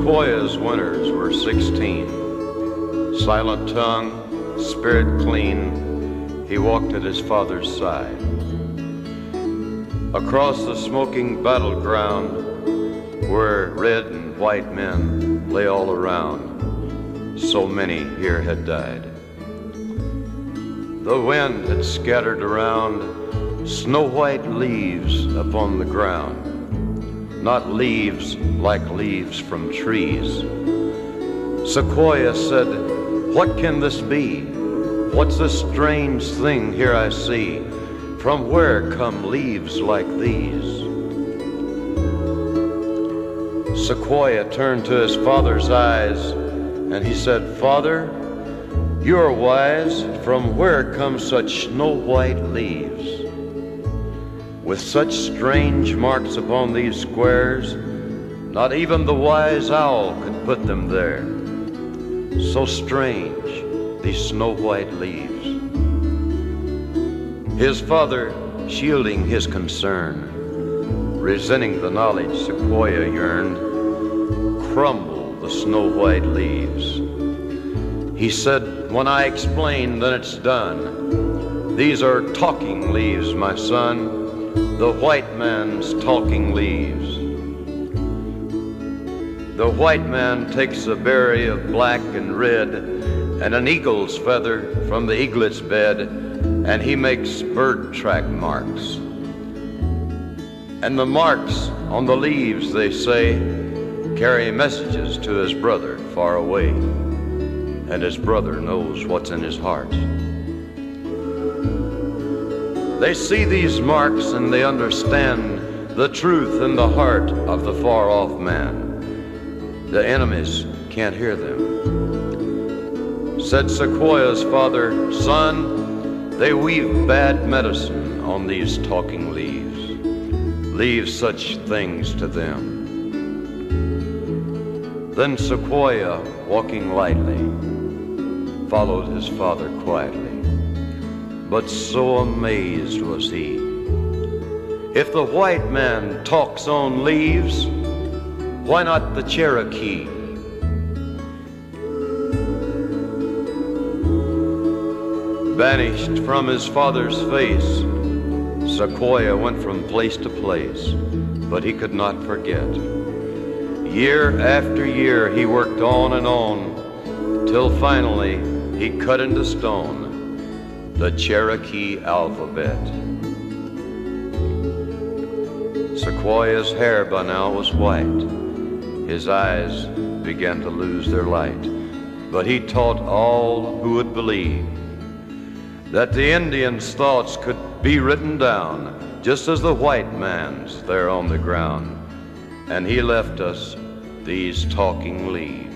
Sequoia's winters were 16. Silent tongue, spirit clean, he walked at his father's side. Across the smoking battleground, where red and white men lay all around, so many here had died. The wind had scattered around snow-white leaves upon the ground, not leaves like leaves from trees. Sequoia said, "What can this be? What's this strange thing here I see? From where come leaves like these?" Sequoia turned to his father's eyes and he said, "Father, you are wise. From where come such snow-white leaves? With such strange marks upon these squares, not even the wise owl could put them there. So strange, these snow-white leaves." His father, shielding his concern, resenting the knowledge Sequoia yearned, crumbled the snow-white leaves. He said, "When I explain, then it's done. These are talking leaves, my son, the white man's talking leaves. The white man takes a berry of black and red and an eagle's feather from the eaglet's bed, and he makes bird track marks. And the marks on the leaves, they say, carry messages to his brother far away, and his brother knows what's in his heart. They see these marks and they understand the truth in the heart of the far-off man. The enemies can't hear them." Said Sequoia's father, "Son, they weave bad medicine on these talking leaves. Leave such things to them." Then Sequoia, walking lightly, followed his father quietly. But so amazed was he. If the white man talks on leaves, why not the Cherokee? Banished from his father's face, Sequoia went from place to place, but he could not forget. Year after year he worked on and on, till finally he cut into stone the Cherokee alphabet. Sequoia's hair by now was white. His eyes began to lose their light. But he taught all who would believe that the Indian's thoughts could be written down just as the white man's there on the ground. And he left us these talking leaves.